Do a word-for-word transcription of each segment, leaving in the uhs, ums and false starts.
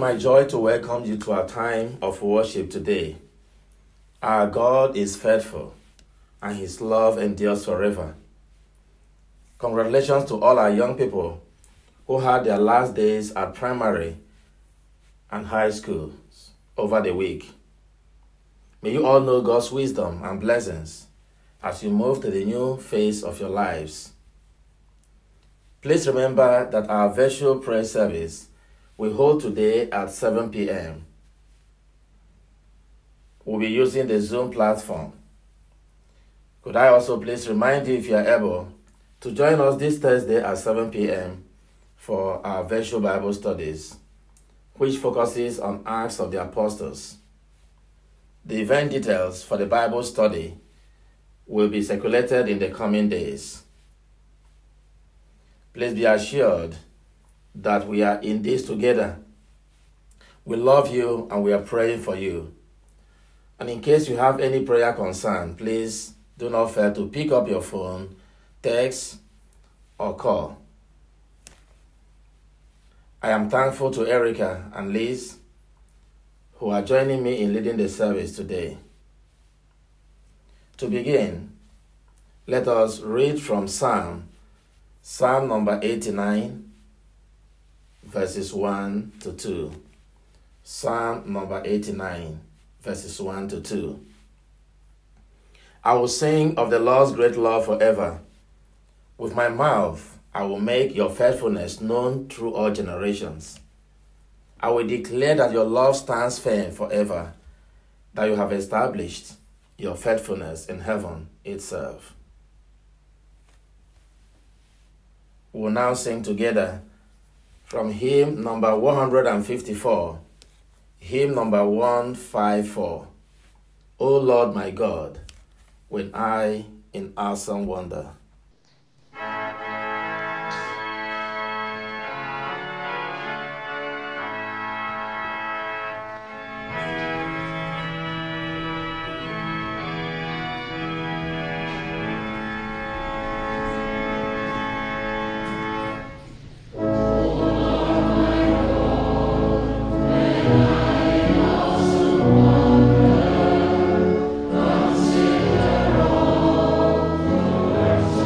my joy to welcome you to our time of worship today. Our God is faithful, and His love endures forever. Congratulations to all our young people who had their last days at primary and high schools over the week. May you all know God's wisdom and blessings as you move to the new phase of your lives. Please remember that our virtual prayer service will hold today at seven p.m. We'll be using the Zoom platform. Could I also please remind you, if you are able, to join us this Thursday at seven p.m. for our virtual Bible studies, which focuses on Acts of the Apostles. The event details for the Bible study will be circulated in the coming days. Please be assured that we are in this together. We love you and we are praying for you. And in case you have any prayer concern, please do not fail to pick up your phone, text, or call. I am thankful to Erica and Liz, who are joining me in leading the service today. To begin, let us read from Psalm, Psalm number eighty-nine, verses one to two. Psalm number eighty-nine, verses one to two. I will sing of the Lord's great love forever. With my mouth, I will make your faithfulness known through all generations. I will declare that your love stands firm forever, that you have established your faithfulness in heaven itself. We will now sing together from hymn number one hundred fifty-four, hymn number one fifty-four. O Lord my God, when I in awesome wonder. Consider all the works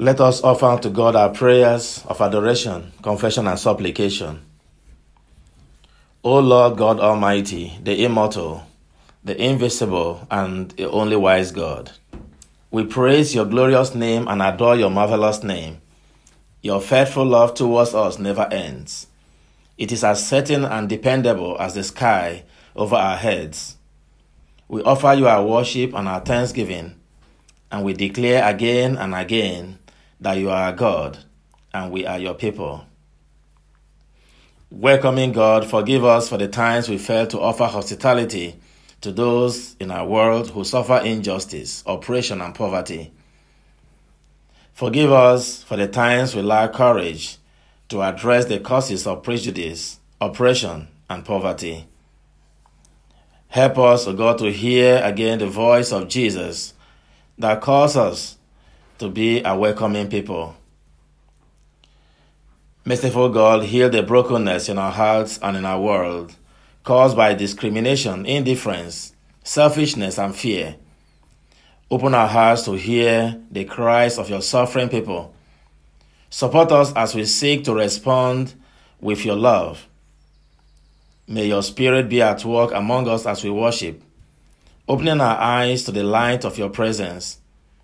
Let us offer unto God our prayers of adoration, confession, and supplication. O Lord God Almighty, the immortal, the invisible, and the only wise God, we praise your glorious name and adore your marvelous name. Your faithful love towards us never ends. It is as certain and dependable as the sky over our heads. We offer you our worship and our thanksgiving, and we declare again and again that you are our God and we are your people. Welcoming God, forgive us for the times we failed to offer hospitality to those in our world who suffer injustice, oppression, and poverty. Forgive us for the times we lack courage to address the causes of prejudice, oppression, and poverty. Help us, O God, to hear again the voice of Jesus that calls us to be a welcoming people. Merciful God, heal the brokenness in our hearts and in our world, caused by discrimination, indifference, selfishness, and fear. Open our hearts to hear the cries of your suffering people. Support us as we seek to respond with your love. May your Spirit be at work among us as we worship, opening our eyes to the light of your presence.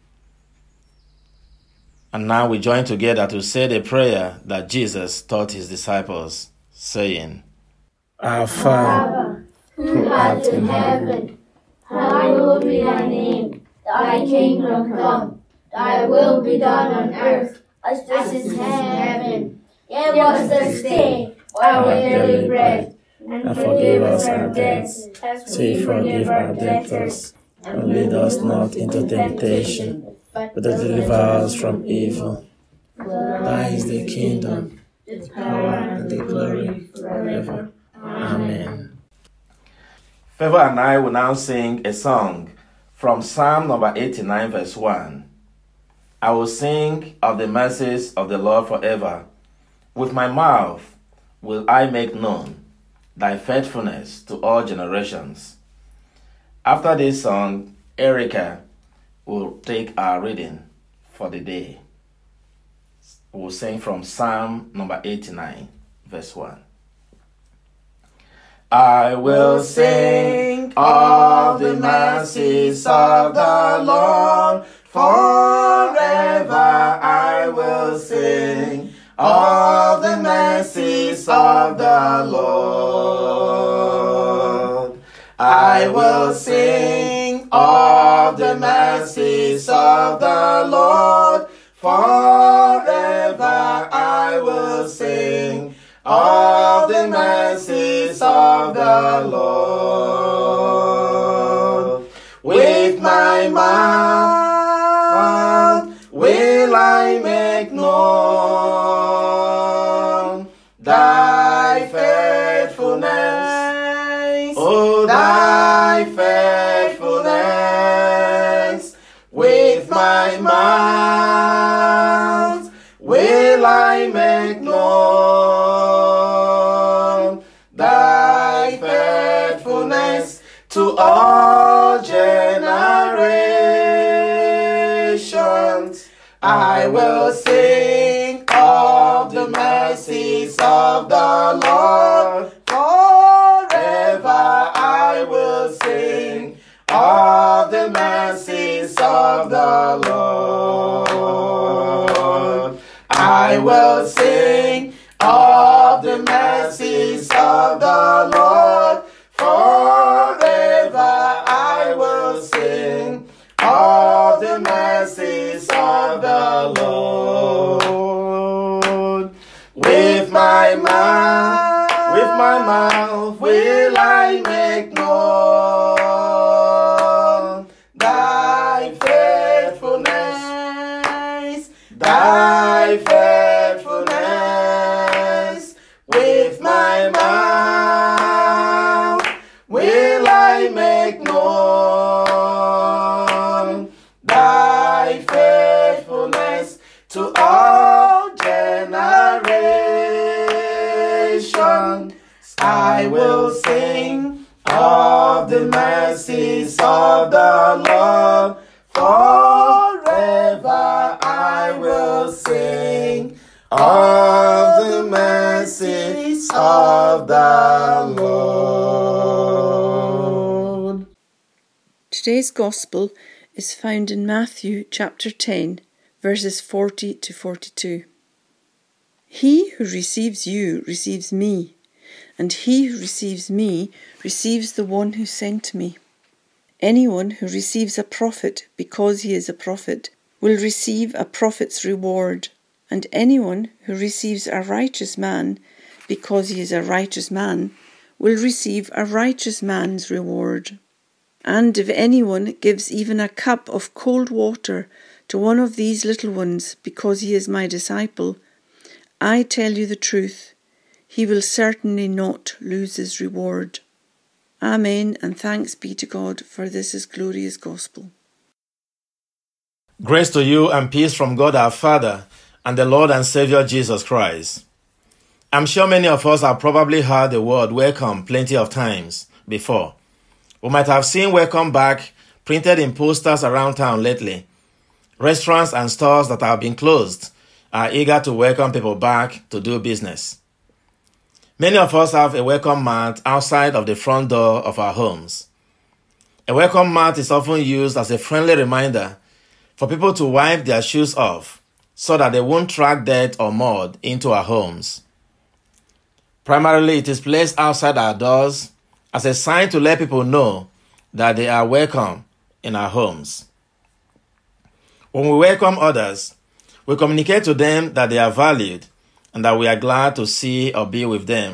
And now we join together to say the prayer that Jesus taught his disciples, saying, Our Father, who art in heaven, hallowed be thy name. Thy kingdom come, thy will be done on earth as it is in heaven. Give us this day our daily bread, and forgive us our debts, as we forgive our debtors. And lead us not into temptation, but deliver us from evil. Thine is the kingdom, the power, and the glory forever. Amen. Favor and I will now sing a song from Psalm number eighty-nine, verse one. I will sing of the mercies of the Lord forever. With my mouth will I make known thy faithfulness to all generations. After this song, Erica will take our reading for the day. We'll sing from Psalm number eighty-nine, verse one. I will sing of the mercies of the Lord forever. I will sing of the mercies of the Lord. I will sing of the mercies of the Lord forever. I will sing of the mercies of the Lord. With my mouth will I make known thy faithfulness, oh, thy faithfulness. With my mouth will I make known thy faithfulness to all generations. I will sing of the mercies of the Lord forever. I will sing of the mercies of the Lord. I will sing of the mercies of the Lord forever. I will sing of the mercies of the Lord. With my mouth, with my mouth will I make known thy faithfulness, thy faithfulness. With my mouth will I make known thy faithfulness to all generations. I will sing of the mercies of the Lord forever. I will of the Lord. Today's Gospel is found in Matthew chapter ten, verses forty to forty-two. He who receives you receives me, and he who receives me receives the one who sent me. Anyone who receives a prophet because he is a prophet will receive a prophet's reward, and anyone who receives a righteous man because he is a righteous man will receive a righteous man's reward. And if anyone gives even a cup of cold water to one of these little ones because he is my disciple, I tell you the truth, he will certainly not lose his reward. Amen, and thanks be to God, for this is glorious gospel. Grace to you and peace from God our Father and the Lord and Savior Jesus Christ. I'm sure many of us have probably heard the word welcome plenty of times before. We might have seen welcome back printed in posters around town lately. Restaurants and stores that have been closed are eager to welcome people back to do business. Many of us have a welcome mat outside of the front door of our homes. A welcome mat is often used as a friendly reminder for people to wipe their shoes off so that they won't track dirt or mud into our homes. Primarily, it is placed outside our doors as a sign to let people know that they are welcome in our homes. When we welcome others, we communicate to them that they are valued and that we are glad to see or be with them.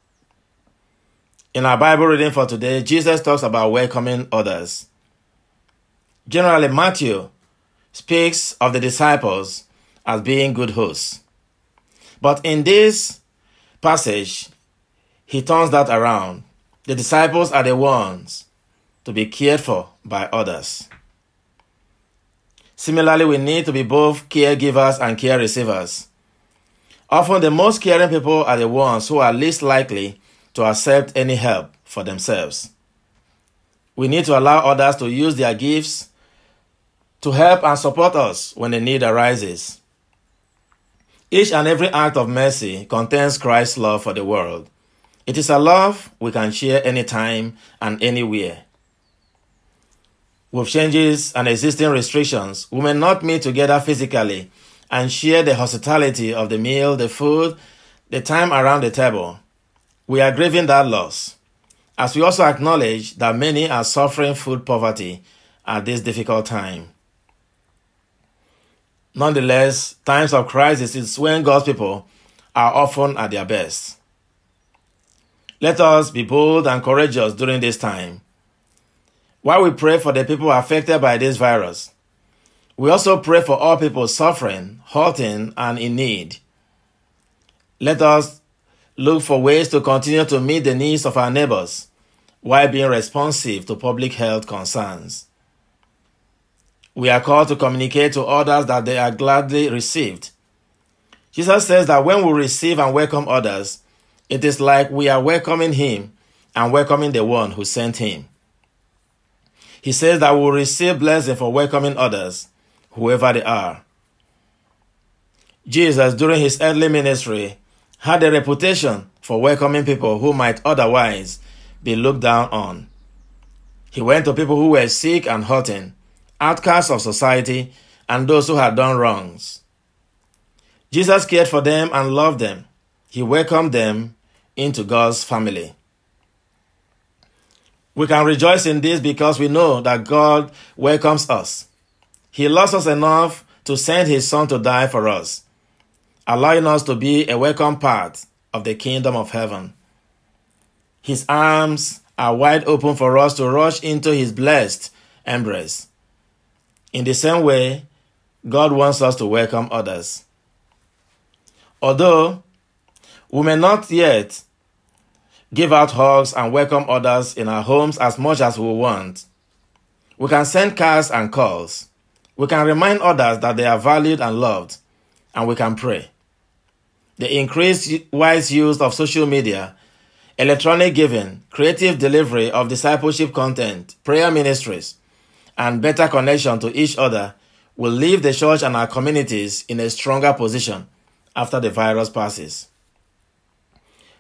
In our Bible reading for today, Jesus talks about welcoming others. Generally, Matthew speaks of the disciples as being good hosts. But in this passage, he turns that around. The disciples are the ones to be cared for by others. Similarly, we need to be both caregivers and care receivers. Often, the most caring people are the ones who are least likely to accept any help for themselves. We need to allow others to use their gifts to help and support us when the need arises. Each and every act of mercy contains Christ's love for the world. It is a love we can share anytime and anywhere. With changes and existing restrictions, we may not meet together physically and share the hospitality of the meal, the food, the time around the table. We are grieving that loss, as we also acknowledge that many are suffering food poverty at this difficult time. Nonetheless, times of crisis is when God's people are often at their best. Let us be bold and courageous during this time. While we pray for the people affected by this virus, we also pray for all people suffering, hurting, and in need. Let us look for ways to continue to meet the needs of our neighbors while being responsive to public health concerns. We are called to communicate to others that they are gladly received. Jesus says that when we receive and welcome others, it is like we are welcoming him and welcoming the one who sent him. He says that we will receive blessing for welcoming others, whoever they are. Jesus, during his earthly ministry, had a reputation for welcoming people who might otherwise be looked down on. He went to people who were sick and hurting, outcasts of society, and those who had done wrongs. Jesus cared for them and loved them. He welcomed them into God's family. We can rejoice in this because we know that God welcomes us. He loves us enough to send his Son to die for us, allowing us to be a welcome part of the kingdom of heaven. His arms are wide open for us to rush into his blessed embrace. In the same way, God wants us to welcome others. Although we may not yet give out hugs and welcome others in our homes as much as we want, we can send cards and calls. We can remind others that they are valued and loved, and we can pray. The increased wise use of social media, electronic giving, creative delivery of discipleship content, prayer ministries, and better connection to each other will leave the church and our communities in a stronger position after the virus passes.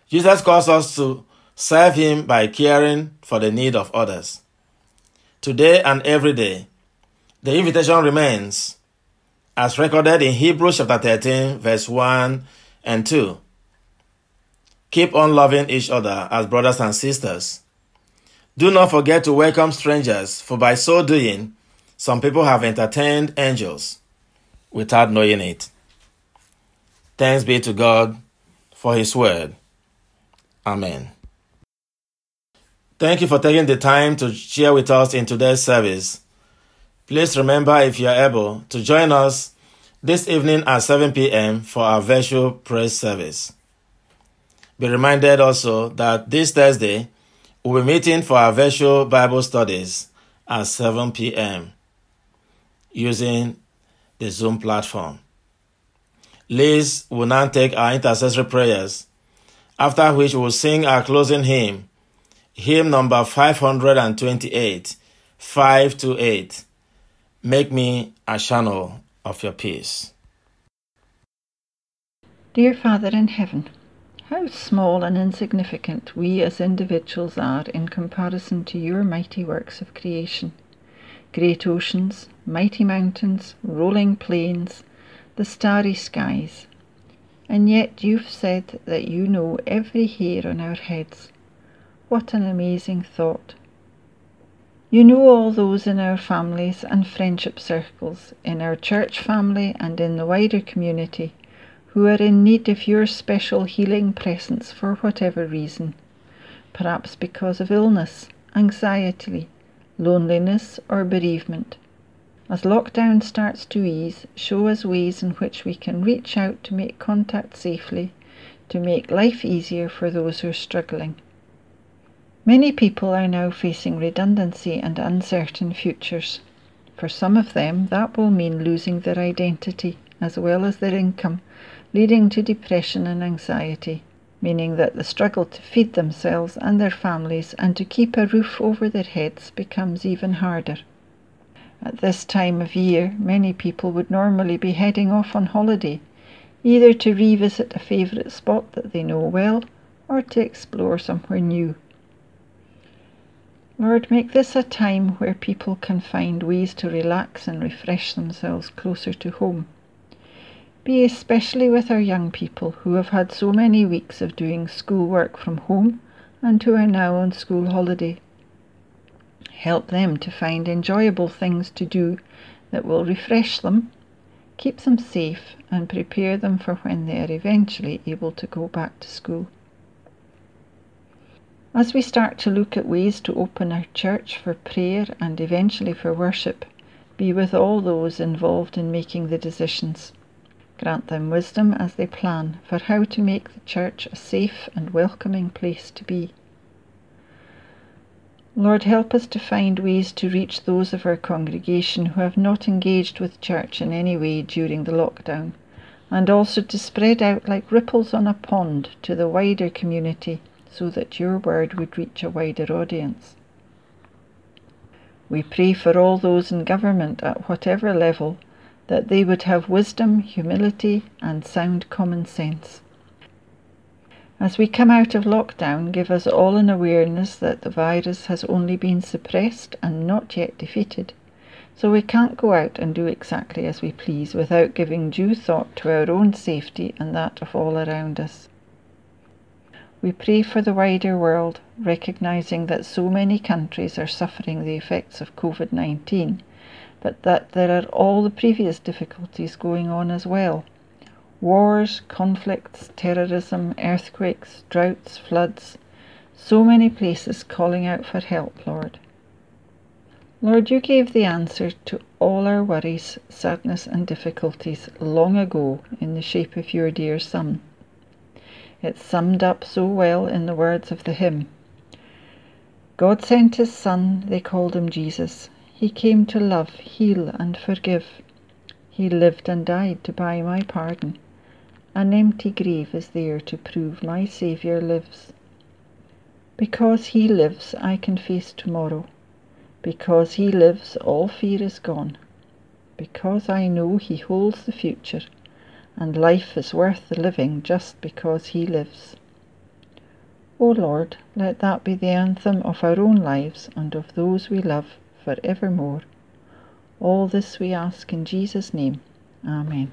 Jesus calls us to serve him by caring for the need of others. Today and every day, the invitation remains, as recorded in Hebrews chapter thirteen, verse one and two. Keep on loving each other as brothers and sisters. Do not forget to welcome strangers, for by so doing, some people have entertained angels without knowing it. Thanks be to God for his word. Amen. Thank you for taking the time to share with us in today's service. Please remember, if you are able, to join us this evening at seven p.m. for our virtual praise service. Be reminded also that this Thursday, we'll be meeting for our virtual Bible studies at seven p.m. using the Zoom platform. Liz will now take our intercessory prayers, after which we will sing our closing hymn, hymn number five hundred twenty-eight, five to eight. Make me a channel of your peace. Dear Father in heaven, how small and insignificant we as individuals are in comparison to your mighty works of creation. Great oceans, mighty mountains, rolling plains, the starry skies. And yet you've said that you know every hair on our heads. What an amazing thought. You know all those in our families and friendship circles, in our church family and in the wider community, who are in need of your special healing presence for whatever reason, perhaps because of illness, anxiety, loneliness or bereavement. As lockdown starts to ease, show us ways in which we can reach out to make contact safely, to make life easier for those who are struggling. Many people are now facing redundancy and uncertain futures. For some of them, that will mean losing their identity as well as their income, leading to depression and anxiety, meaning that the struggle to feed themselves and their families and to keep a roof over their heads becomes even harder. At this time of year, many people would normally be heading off on holiday, either to revisit a favourite spot that they know well or to explore somewhere new. Lord, make this a time where people can find ways to relax and refresh themselves closer to home. Be especially with our young people who have had so many weeks of doing schoolwork from home and who are now on school holiday. Help them to find enjoyable things to do that will refresh them, keep them safe and prepare them for when they are eventually able to go back to school. As we start to look at ways to open our church for prayer and eventually for worship, be with all those involved in making the decisions. Grant them wisdom as they plan for how to make the church a safe and welcoming place to be. Lord, help us to find ways to reach those of our congregation who have not engaged with church in any way during the lockdown, and also to spread out like ripples on a pond to the wider community, so that your word would reach a wider audience. We pray for all those in government at whatever level, that they would have wisdom, humility and sound common sense. As we come out of lockdown, give us all an awareness that the virus has only been suppressed and not yet defeated, so we can't go out and do exactly as we please without giving due thought to our own safety and that of all around us. We pray for the wider world, recognising that so many countries are suffering the effects of covid nineteen, but that there are all the previous difficulties going on as well. Wars, conflicts, terrorism, earthquakes, droughts, floods, so many places calling out for help, Lord. Lord, you gave the answer to all our worries, sadness and difficulties long ago in the shape of your dear Son. It's summed up so well in the words of the hymn. God sent his Son, they called him Jesus. He came to love, heal and forgive. He lived and died to buy my pardon. An empty grave is there to prove my Saviour lives. Because he lives, I can face tomorrow. Because he lives, all fear is gone. Because I know he holds the future, and life is worth the living just because he lives. O Lord, let that be the anthem of our own lives and of those we love for evermore. All this we ask in Jesus' name. Amen.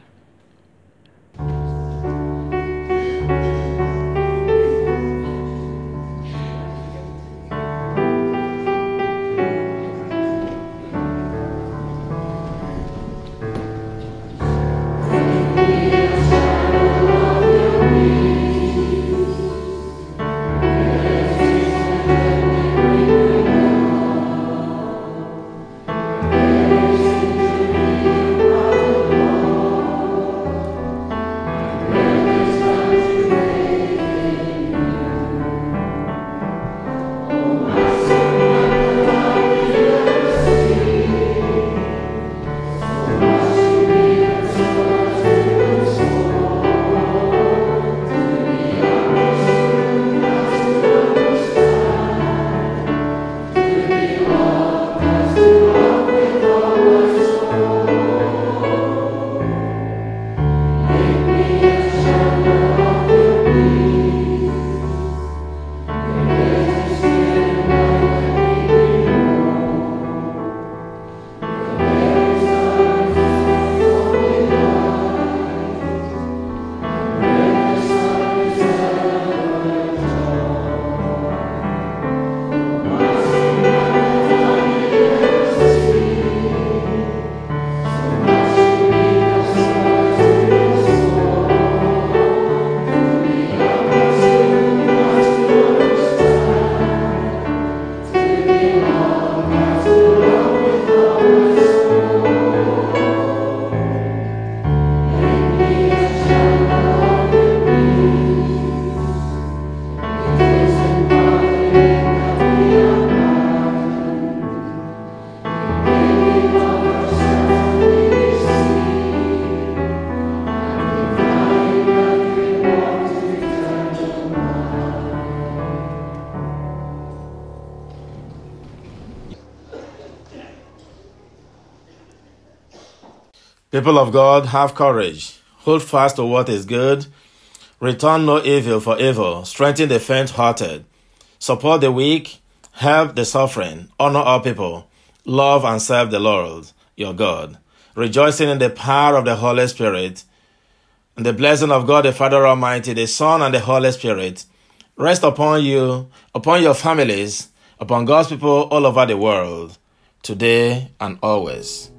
People of God, have courage. Hold fast to what is good. Return no evil for evil. Strengthen the faint-hearted. Support the weak. Help the suffering. Honor all people. Love and serve the Lord, your God. Rejoicing in the power of the Holy Spirit. And the blessing of God, the Father Almighty, the Son, and the Holy Spirit rest upon you, upon your families, upon God's people all over the world, today and always.